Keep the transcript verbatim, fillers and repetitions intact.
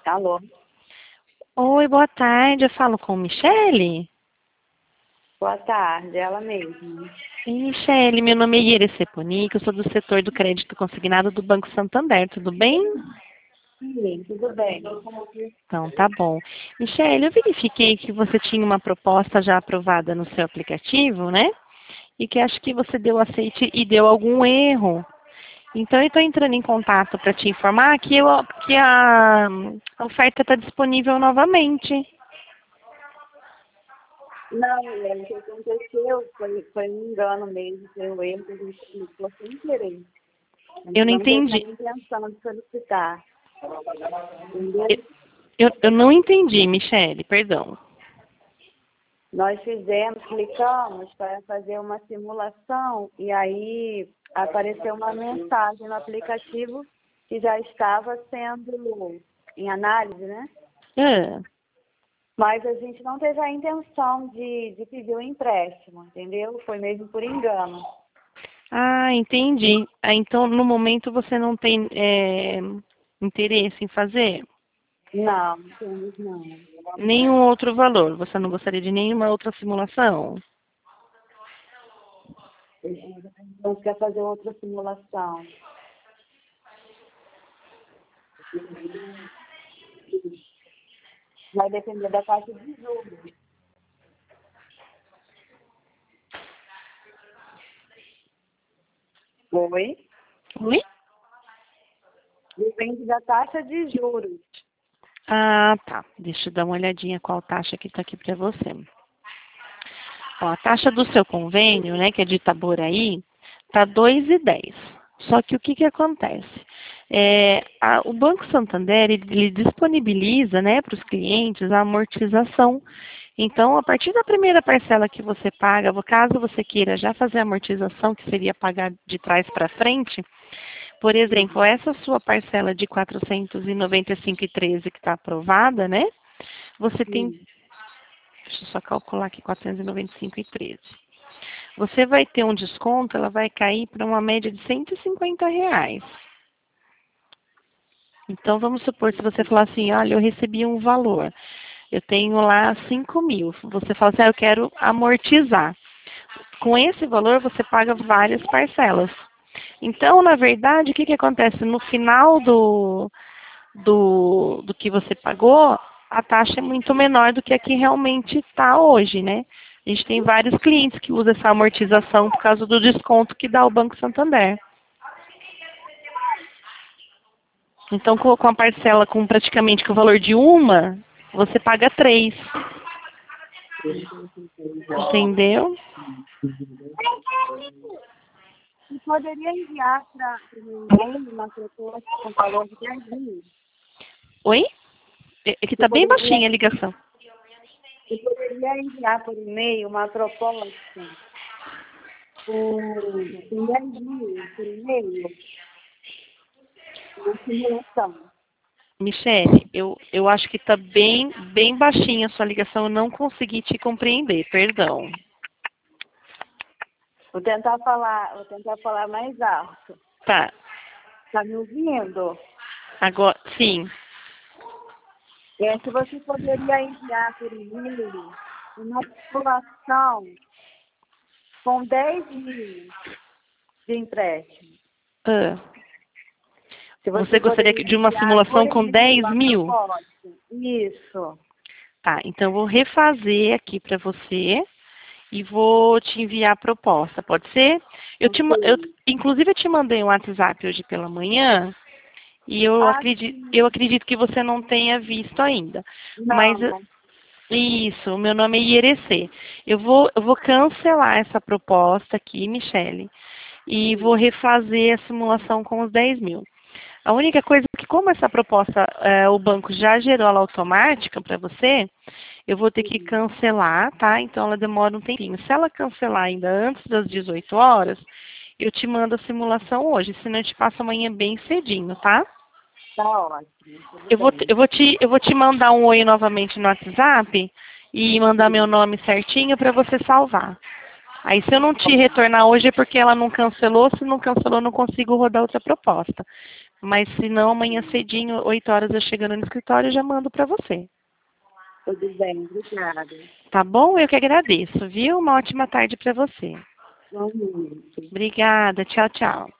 Alô? Oi, boa tarde. Eu falo com Michele? Boa tarde, ela mesma. Oi, Michele, meu nome é Iere Ponico, eu sou do setor do crédito consignado do Banco Santander, tudo bem? Sim, tudo bem. Então, tá bom. Michele, eu verifiquei que você tinha uma proposta já aprovada no seu aplicativo, né? E que acho que você deu aceite e deu algum erro. Então, eu estou entrando em contato para te informar que, eu, que a a oferta está disponível novamente. Não, Helena, o que aconteceu foi, foi um engano mesmo, foi um erro que a gente aplicou sem querer. A Eu gente não não teve a entendi. intenção de solicitar. Entendeu? Eu, eu, eu não entendi, Michele, perdão. Nós fizemos, clicamos para fazer uma simulação e aí apareceu uma mensagem no aplicativo que já estava sendo em análise, né? Ah. Mas a gente não teve a intenção de, de pedir o empréstimo, entendeu? Foi mesmo por engano. Ah, entendi. Ah, então, no momento, você não tem é, interesse em fazer Não, não temos não. nenhum outro valor? Você não gostaria de nenhuma outra simulação? A gente não quer fazer outra simulação. Vai depender da taxa de juros. Oi? Oi? Depende da taxa de juros. Ah, tá. Deixa eu dar uma olhadinha qual taxa que está aqui para você. Ó, a taxa do seu convênio, né, que é de Itaboraí, está dois e dez. Só que o que, que acontece? É, a- o Banco Santander, ele, ele disponibiliza, né, para os clientes a amortização. Então, a partir da primeira parcela que você paga, caso você queira já fazer a amortização, que seria pagar de trás para frente, por exemplo, essa sua parcela de quatrocentos e noventa e cinco e treze que está aprovada, né? Você tem, Sim. deixa eu só calcular aqui, quatrocentos e noventa e cinco e treze. Você vai ter um desconto, ela vai cair para uma média de cento e cinquenta reais. Então, vamos supor, se você falar assim, olha, eu recebi um valor, eu tenho lá cinco mil. Você fala assim, ah, eu quero amortizar. Com esse valor, você paga várias parcelas. Então, na verdade, o que, que acontece? No final do, do, do que você pagou, a taxa é muito menor do que a que realmente está hoje, né? A gente tem vários clientes que usam essa amortização por causa do desconto que dá o Banco Santander. Então, com com a parcela com praticamente com o valor de uma, você paga três. Entendeu? E poderia enviar para o meu e-mail uma proposta com valor de dez mil? Oi? É é que Você tá bem poderia, baixinha a ligação. você poderia enviar por e-mail uma proposta com, com dez mil por e-mail? Uma simulação. Michele, eu, eu acho que tá bem, bem baixinha a sua ligação, eu não consegui te compreender, perdão. Vou tentar falar, vou tentar falar mais alto. Tá, Tá me ouvindo? agora, sim. É, se você poderia enviar por e-mail uma simulação com dez mil de empréstimo. Ah, Se você você gostaria poderia de uma enviar por simulação com e-mail dez a mil? proposta. Isso. Tá, então eu vou refazer aqui para você e vou te enviar a proposta, pode ser? Eu te, ma- eu, Ok. inclusive eu te mandei um WhatsApp hoje pela manhã e eu Ah, acredito, sim. eu acredito que você não tenha visto ainda. Mas Não. isso, o meu nome é Ierecê. Eu vou, eu vou cancelar essa proposta aqui, Michele, e vou Sim. refazer a simulação com os dez mil. A única coisa é que, como essa proposta, eh, o banco já gerou ela automática para você, eu vou ter que Sim. cancelar, tá? Então ela demora um tempinho. Se ela cancelar ainda antes das dezoito horas, eu te mando a simulação hoje, senão eu te passo amanhã bem cedinho, tá? Tá ótimo. Tudo Eu vou, te- bem. eu vou te, eu vou te mandar um oi novamente no WhatsApp e mandar meu Sim. nome certinho para você salvar. Aí se eu não Tá te bom. retornar hoje é porque ela não cancelou, se não cancelou eu não consigo rodar outra proposta. Mas se não, amanhã cedinho, oito horas eu chegando no escritório, eu já mando para você. Tudo bem, obrigada. Tá bom? Eu que agradeço, viu? Uma ótima tarde para você. Bom dia. Obrigada. Tchau, tchau.